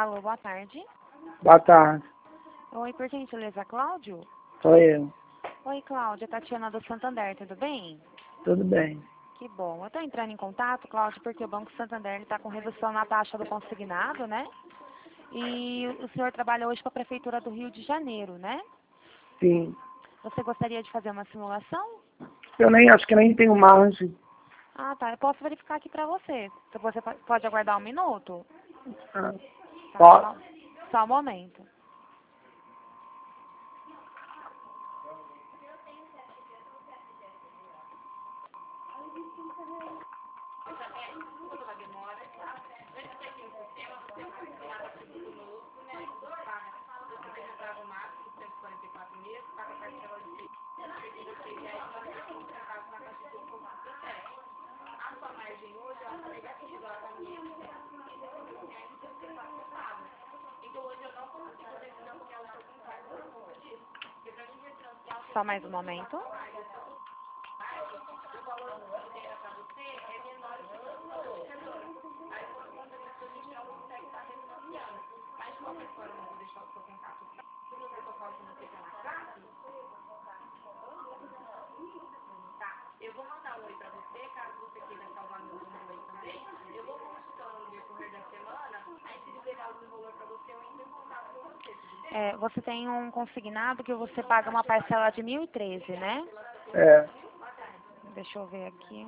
Alô, boa tarde. Boa tarde, Oi, por gentileza, Cláudio? sou eu. Oi, Cláudia, Tatiana do Santander, tudo bem? Tudo bem? Que bom. Eu estou entrando em contato, Cláudio, porque o Banco Santander está com redução na taxa do consignado, né? E o senhor trabalha hoje com a Prefeitura do Rio de Janeiro, né? Sim. Você gostaria de fazer uma simulação? Eu nem acho que nem tenho margem. Ah, tá. Eu posso verificar aqui para você. Você pode aguardar um minuto? Ah, Tá, Pode? só um momento. Só mais um momento. Você tem um consignado que você paga uma parcela de 1.013, né? É. Deixa eu ver aqui.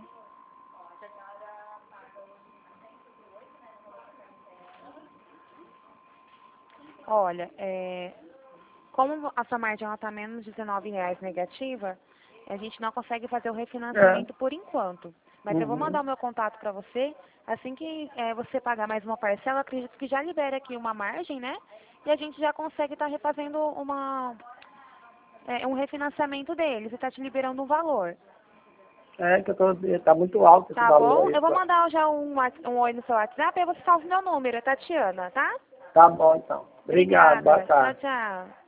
Olha, como a sua margem está menos de R$19 negativa, a gente não consegue fazer o refinanciamento por enquanto. Mas eu vou mandar o meu contato para você. Assim que você pagar mais uma parcela, acredito que já libera aqui uma margem, né? E a gente já consegue estar refazendo um refinanciamento dele. Você está te liberando um valor. É que tá muito alto esse Tá valor bom? aí. Eu vou mandar já um oi no seu WhatsApp e você salva o meu número, é Tatiana, tá? Tá bom, então. Obrigado, boa Obrigada. Tchau, tarde. tchau.